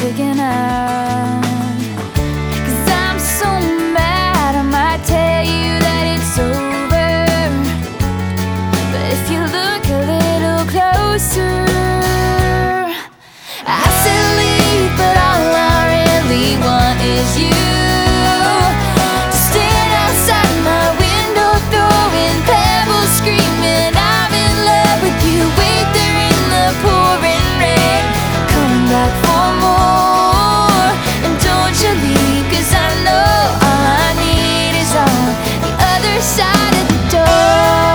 sticking out. 'Cause I'm so mad, I might tell you that it's over, but if you look a little closer, I said leave, but all I really want is you to stand outside my window, throwing pebbles, screaming I'm in love with you. Wait there in the pouring rain, come back for more, and don't you leave, 'cause I know all I need is on the other side of the door.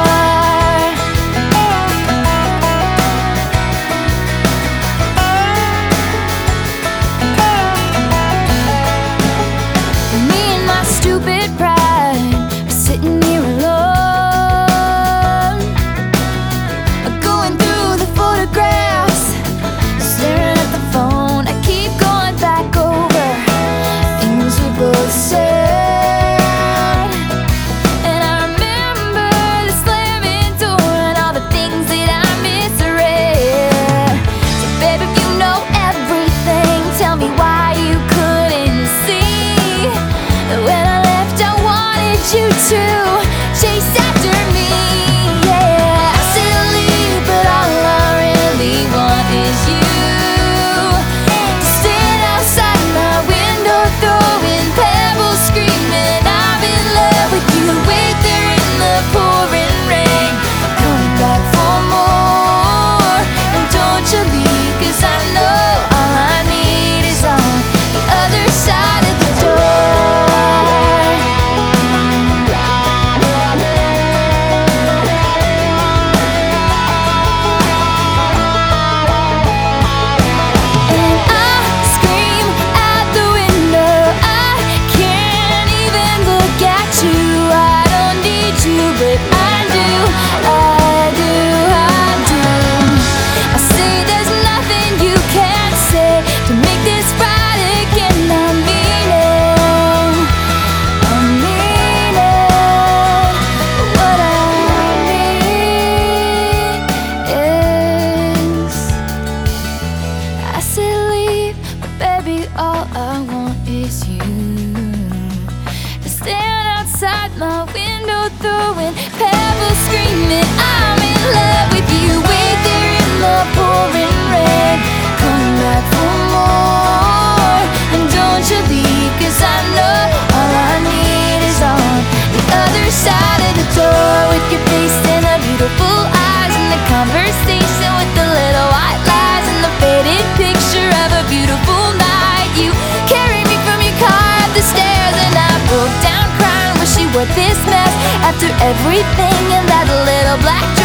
Me and my stupid pride are sitting here alone, going through the photographs, staring at the phone. I keep going back over things we both said, and I remember the slamming door and all the things that I misread. So baby, if you know everything, tell me why you couldn't see that when I left I wanted you to chase after me. Yeah, I said leave, but all I really want is you to stand outside my window, throwing pebbles, screaming I'm in love with you. Wait there in the pouring rain, come back for more, and don't you leave, 'cause I know all I need is on the other side of the door. And I scream out the window, I can't even look at you. I don't need you, but I do, I do, I do. I say there's nothing you can't say to make this right again. I mean it, I mean it. But what I mean is, I said leave, but baby, all I want is you to stand outside my window, throwing pebbles, screaming I'm in love with you. Wait there in the pouring rain, come back for more, and don't you leave, 'cause I know all I need is on the other side of the door. With your face and the beautiful eyes, and the conversation with the little white lies, and the faded picture of a beautiful night. You carried me from your car up the stairs, and I broke down crying, wish you were this mess after everything in that little black dress.